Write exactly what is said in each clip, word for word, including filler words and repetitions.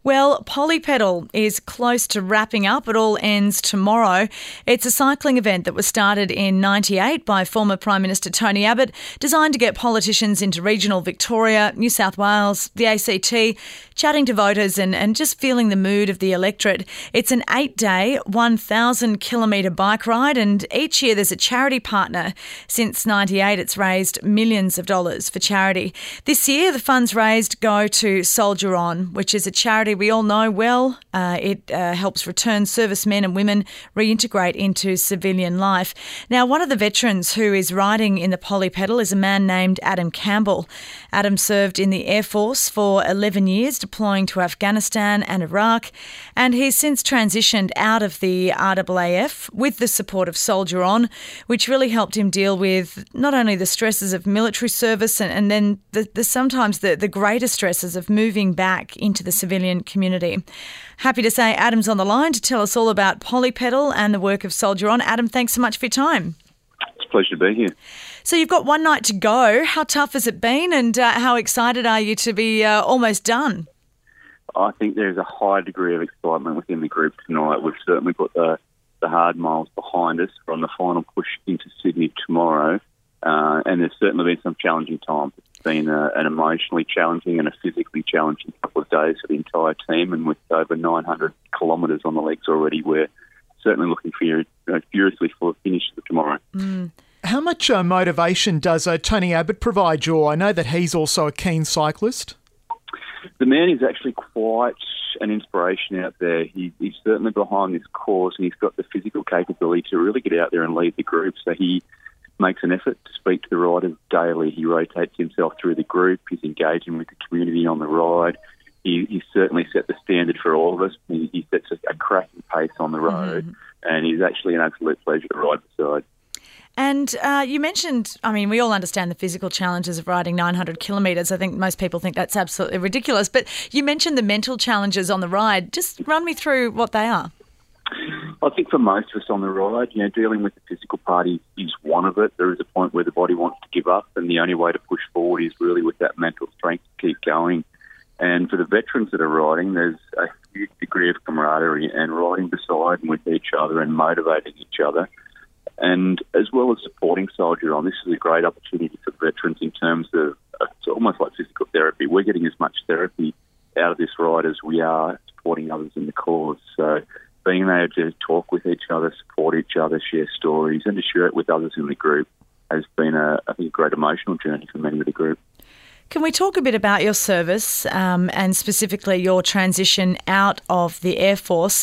Well, Polypedal is close to wrapping up. It all ends tomorrow. It's a cycling event that was started in ninety-eight by former Prime Minister Tony Abbott, designed to get politicians into regional Victoria, New South Wales, the A C T, chatting to voters and, and just feeling the mood of the electorate. It's an eight-day, one thousand kilometre bike ride, and each year there's a charity partner. Since ninety-eight, it's raised millions of dollars for charity. This year, the funds raised go to Soldier On, which is a charity we all know well. Uh, it uh, helps return servicemen and women reintegrate into civilian life. Now, one of the veterans who is riding in the Polypedal is a man named Adam Campbell. Adam served in the Air Force for eleven years, deploying to Afghanistan and Iraq, and he's since transitioned out of the R A A F with the support of Soldier On, which really helped him deal with not only the stresses of military service and, and then the, the sometimes the, the greater stresses of moving back into the civilian community. Happy to say Adam's on the line to tell us all about Polypedal and the work of Soldier On. Adam, thanks so much for your time. It's a pleasure to be here. So you've got one night to go. How tough has it been, and uh, how excited are you to be uh, almost done? I think there's a high degree of excitement within the group tonight. We've certainly got the, the hard miles behind us on the final push into Sydney tomorrow, uh, and there's certainly been some challenging times. It's been a, an emotionally challenging and a physically challenging couple of days for the entire team, and with over nine hundred kilometres on the legs already, we're certainly looking for you, uh, furiously for a finish for tomorrow. Mm. How much uh, motivation does uh, Tony Abbott provide you? I know that he's also a keen cyclist. The man is actually quite an inspiration out there. He, he's certainly behind this cause, and he's got the physical capability to really get out there and lead the group. So he makes an effort to speak to the riders daily. He rotates himself through the group. He's engaging with the community on the ride. He, he certainly set the standard for all of us. He, he sets a, a cracking pace on the road, mm-hmm. and he's actually an absolute pleasure to ride beside. And uh, you mentioned, I mean, we all understand the physical challenges of riding nine hundred kilometres. I think most people think that's absolutely ridiculous. But you mentioned the mental challenges on the ride. Just run me through what they are. I think for most of us on the ride, you know, dealing with the physical part is, is one of it. There is a point where the body wants to give up, and the only way to push forward is really with that mental strength to keep going. And for the veterans that are riding, there's a huge degree of camaraderie and riding beside and with each other and motivating each other. And as well as supporting Soldier On, this is a great opportunity for veterans in terms of, it's almost like physical therapy. We're getting as much therapy out of this ride as we are supporting others in the cause. So being able to talk with each other, support each other, share stories, and to share it with others in the group has been, a, I think, a great emotional journey for many of the group. Can we talk a bit about your service um, and specifically your transition out of the Air Force?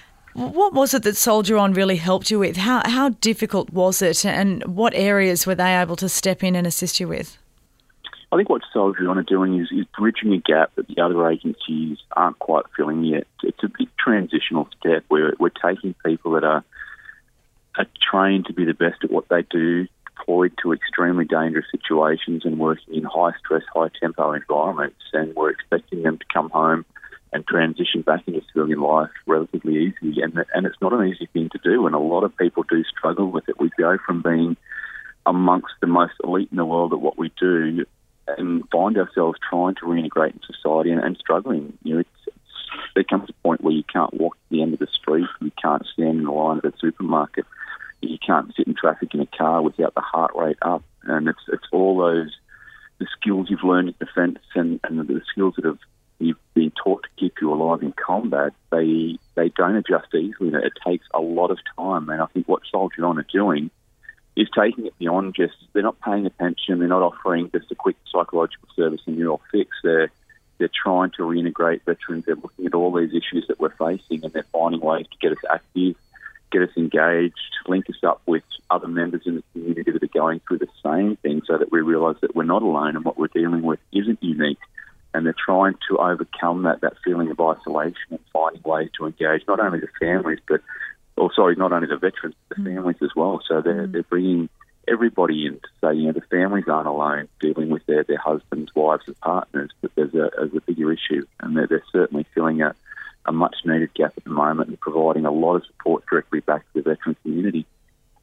What was it that Soldier On really helped you with? How how difficult was it, and what areas were they able to step in and assist you with? I think what Soldier On are doing is, is bridging a gap that the other agencies aren't quite filling yet. It's a big transitional step where we're taking people that are, are trained to be the best at what they do, deployed to extremely dangerous situations and working in high-stress, high-tempo environments, and we're expecting them to come home and transition back into civilian life relatively easy. And, and it's not an easy thing to do, and a lot of people do struggle with it. We go from being amongst the most elite in the world at what we do and find ourselves trying to reintegrate in society and, and struggling. You know, it's, it's, there comes a point where you can't walk to the end of the street, you can't stand in the line at a supermarket, you can't sit in traffic in a car without the heart rate up. And it's it's all those, the skills you've learned in defence and, and the skills that have you've been taught to keep you alive in combat, they they don't adjust easily. It takes a lot of time. And I think what Soldier On are doing is taking it beyond just, they're not paying attention, they're not offering just a quick psychological service and you're all fixed. They're, they're trying to reintegrate veterans. They're looking at all these issues that we're facing, and they're finding ways to get us active, get us engaged, link us up with other members in the community that are going through the same thing, so that we realise that we're not alone and what we're dealing with isn't unique. And they're trying to overcome that, that feeling of isolation and finding ways to engage not only the families, but, or sorry, not only the veterans, but the families as well. So they're, they're bringing everybody in to say, you know, the families aren't alone dealing with their, their husbands, wives and partners, but there's a, there's a bigger issue. And they're, they're certainly filling a, a much-needed gap at the moment and providing a lot of support directly back to the veteran community.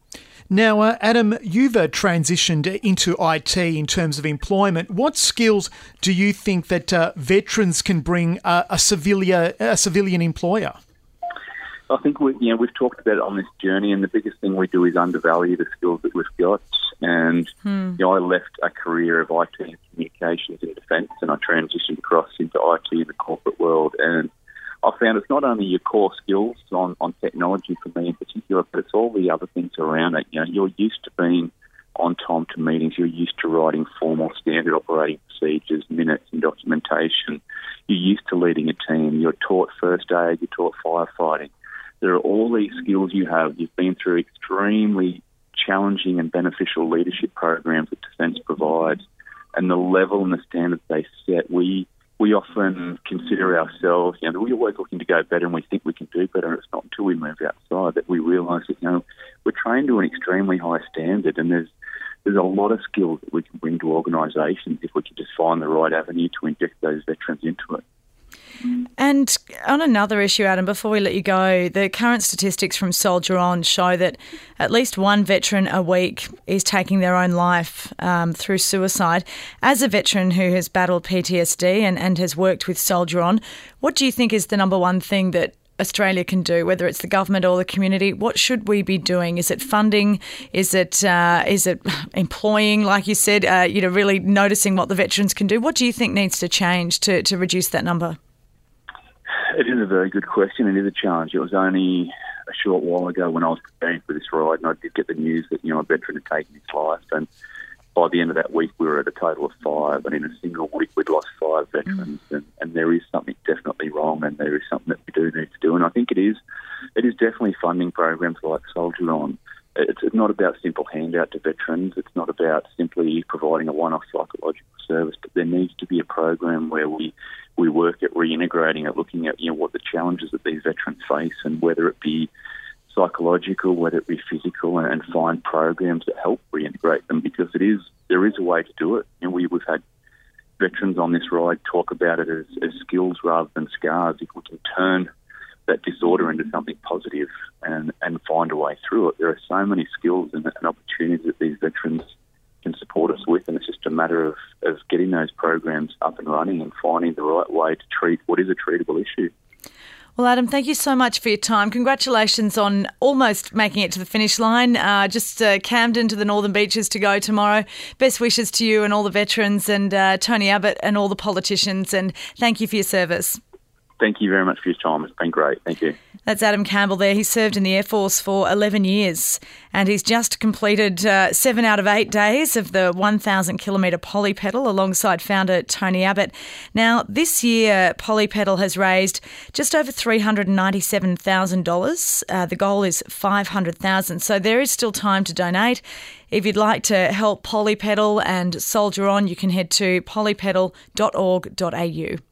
Now, uh, Adam, you've uh, transitioned into I T in terms of employment. What skills do you think that uh, veterans can bring uh, a, civilian, a civilian employer? I think we, you know, we've talked about it on this journey, and the biggest thing we do is undervalue the skills that we've got. And hmm. you know, I left a career of I T and communications in defence, and I transitioned across into I T in the corporate world. And I found it's not only your core skills on, on technology for me in particular, but it's all the other things around it. You know, you're used to being on time to meetings. You're used to writing formal standard operating procedures, minutes and documentation. You're used to leading a team. You're taught first aid. You're taught firefighting. There are all these skills you have. You've been through extremely challenging and beneficial leadership programs that Defence provides, and the level and the standards they set, we we often consider ourselves, you know, we're always looking to go better, and we think we can do better. It's not until we move outside that we realise that, you know, we're trained to an extremely high standard, and there's there's a lot of skills that we can bring to organisations if we can just find the right avenue to inject those veterans into it. And on another issue, Adam, before we let you go, the current statistics from Soldier On show that at least one veteran a week is taking their own life um, through suicide. As a veteran who has battled P T S D and, and has worked with Soldier On, what do you think is the number one thing that Australia can do, whether it's the government or the community? What should we be doing? Is it funding? Is it uh, is it employing, like you said, uh, you know, really noticing what the veterans can do? What do you think needs to change to, to reduce that number? It is a very good question. It is a challenge. It was only a short while ago when I was preparing for this ride, and I did get the news that, you know, a veteran had taken his life, and by the end of that week we were at a total of five, and in a single week we'd lost five veterans, mm. and, and there is something definitely wrong, and there is something that we do need to do. And I think it is it is definitely funding programs like Soldier On. It's not about simple handout to veterans. It's not about simply providing a one-off psychological service, but there needs to be a program where we, we work at reintegrating it, looking at, you know, what the challenges that these veterans face, and whether it be psychological, whether it be physical, and, and find programs that help reintegrate them, because it is there is a way to do it. And we, we've had veterans on this ride talk about it as, as skills rather than scars. If we can turn that disorder into something positive and, and find a way through it, there are so many skills and, and opportunities that these veterans can support us with, and it's just a matter of, of getting those programs up and running and finding the right way to treat what is a treatable issue. Well, Adam, thank you so much for your time. Congratulations on almost making it to the finish line. Uh, just uh, Camden to the Northern Beaches to go tomorrow. Best wishes to you and all the veterans, and uh, Tony Abbott and all the politicians, and thank you for your service. Thank you very much for your time. It's been great. Thank you. That's Adam Campbell there. He served in the Air Force for eleven years, and he's just completed uh, seven out of eight days of the one thousand kilometre Polypedal alongside founder Tony Abbott. Now, this year, Polypedal has raised just over three hundred ninety-seven thousand dollars. Uh, the goal is five hundred thousand dollars, so there is still time to donate. If you'd like to help Polypedal and Soldier On, you can head to polypedal dot org dot a u.